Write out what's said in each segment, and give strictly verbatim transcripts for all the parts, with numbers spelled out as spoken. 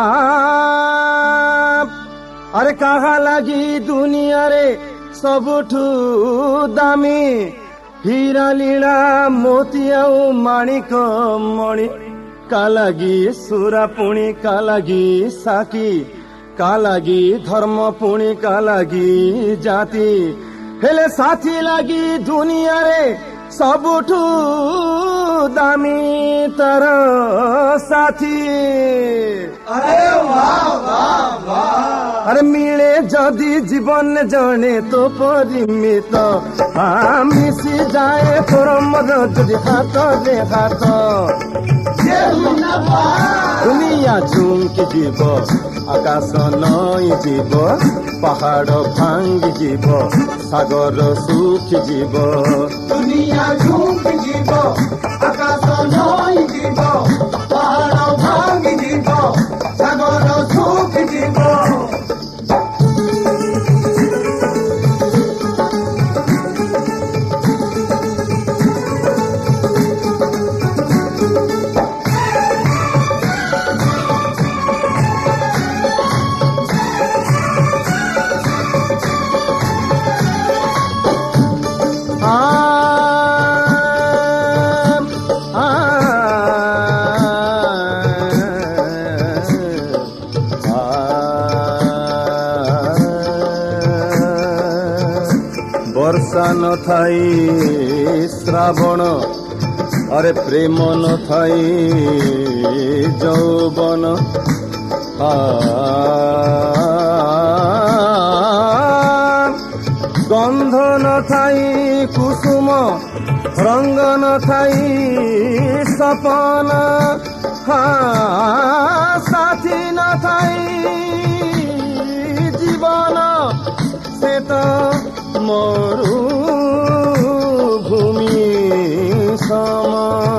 अरे काहा लागी दुनिया रे सबुठू दामी हीरा लीला मोती आउ माणिक मणि कालागी सुरा पुणी कालागी साकी कालागी धर्म पुणी कालागी जाति हेले साथी लागी दुनिया रे सबुठू दामी तर साथी। अरे वाह वाह वाह। अरे मिले जदि जीवन जने तो परिमित मिसी जाए तोर मर जदि हाथ रे हाथ दुनिया झुमकी जीव आकाश नई जीव पहाड़ भांगी जीव सागर सुखी जीव दुनिया झुमकी जीव आकाश नई जीव पहाड़ भांगी जीव सागर सुखी जीव। वर्षा न थाई श्रावण अरे प्रेम न थाई जौवन गंध न थाई कुसुम रंग न थाई सपन साथी न थाई जीवन से तो मरु भूमि सम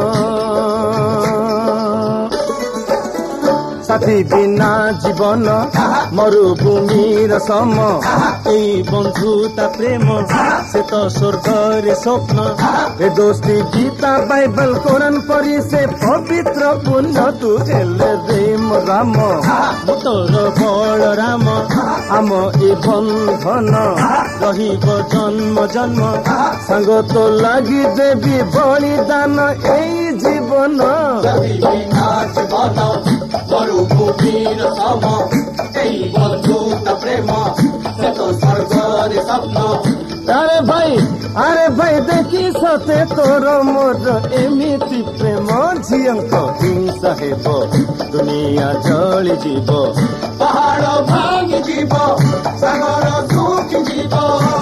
साथी बिना जीवन मरुभूमिर सम एई बंधुता प्रेम से तो स्वर्गर स्वप्न ए दोस्ती गीता बाइबल कुरान पढ़ी से पवित्र पुण्य तू हेले रेम राम तोर बल राम आम ए बंधन रहिब जन्म जन्म सांग तो लगी देवी बलिदान एई जीवन मरुभूमिर सम एई बंधुता प्रेम से तो स्वर्गर स्वप्न। अरे भाई अरे भाई देखी सते तोर मोर एमिति प्रेम झियंक हिंसा हेब दुनिया जଳି जीव पहाड़ भांगी जीव सागर सुखी जीव।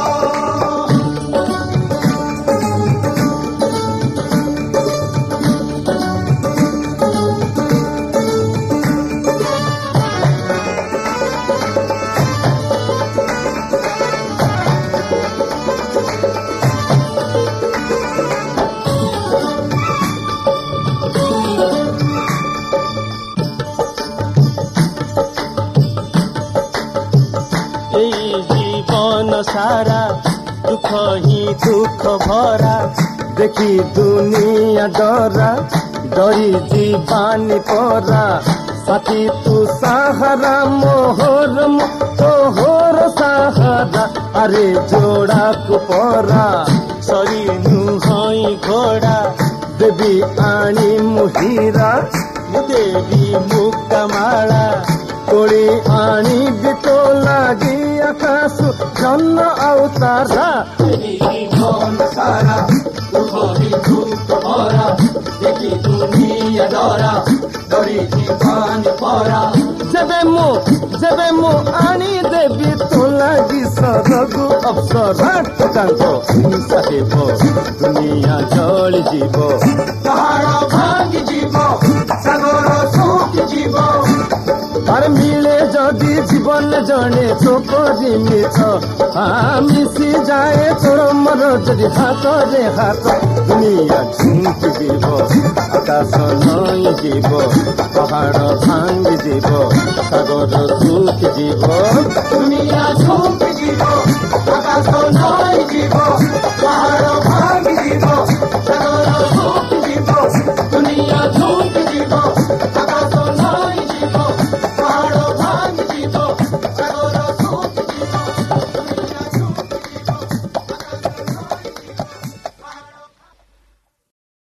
सारा दुख ही दुख भरा देखी दुनिया डरा डरी जीवानी परा साथी तू सहारा मोहर तोहर सहारा अरे जोड़ा को परा सरी नुहई घोड़ा देवी आनी मुहीरा देवी मुक्ता माला कोड़ी आनी बितो लागी आकाश जन्न अवतारा सारा दुख ही दुख भरा देखी दुनिया डरा डरी जीवान परा जेबे मु जेबे मु आनी देवी तो लागी सरगु अवसरा तांको हिंसा हेब दुनिया जଳି जीव पहाड़ भांगी जीव सागर सुखी जीव। अरे मिले जदि जीवन जने तो परिमित मिसी जाए तोर मर जदि हाथ रे हाथ दुनिया झुमकी जीव आकाश नई जीव पहाड़ भांगी जीव सागर सुखी जीव दुनिया झुमकी जीव आकाश नई जीव